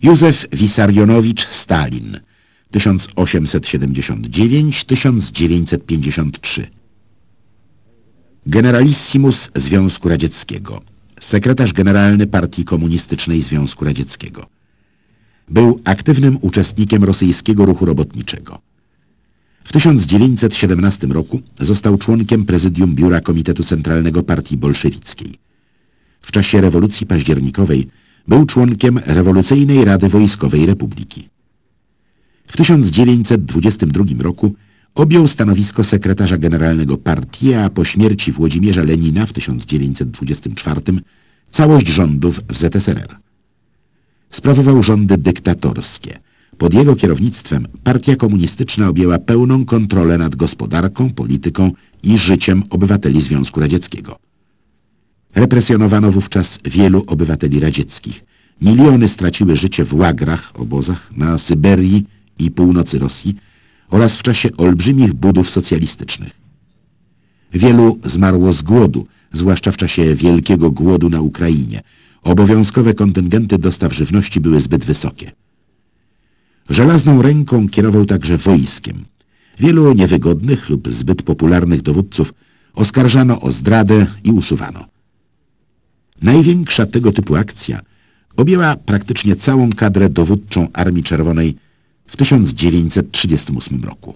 Józef Wisarionowicz Stalin 1879-1953. Generalissimus Związku Radzieckiego, sekretarz generalny Partii Komunistycznej Związku Radzieckiego. Był aktywnym uczestnikiem rosyjskiego ruchu robotniczego. W 1917 roku został członkiem prezydium Biura Komitetu Centralnego Partii Bolszewickiej. W czasie rewolucji październikowej był członkiem Rewolucyjnej Rady Wojskowej Republiki. W 1922 roku objął stanowisko sekretarza generalnego partii, a po śmierci Włodzimierza Lenina w 1924 całość rządów w ZSRR. Sprawował rządy dyktatorskie. Pod jego kierownictwem partia komunistyczna objęła pełną kontrolę nad gospodarką, polityką i życiem obywateli Związku Radzieckiego. Represjonowano wówczas wielu obywateli radzieckich. Miliony straciły życie w łagrach, obozach na Syberii i północy Rosji oraz w czasie olbrzymich budów socjalistycznych. Wielu zmarło z głodu, zwłaszcza w czasie wielkiego głodu na Ukrainie. Obowiązkowe kontyngenty dostaw żywności były zbyt wysokie. Żelazną ręką kierował także wojskiem. Wielu niewygodnych lub zbyt popularnych dowódców oskarżano o zdradę i usuwano. Największa tego typu akcja objęła praktycznie całą kadrę dowódczą Armii Czerwonej w 1938 roku.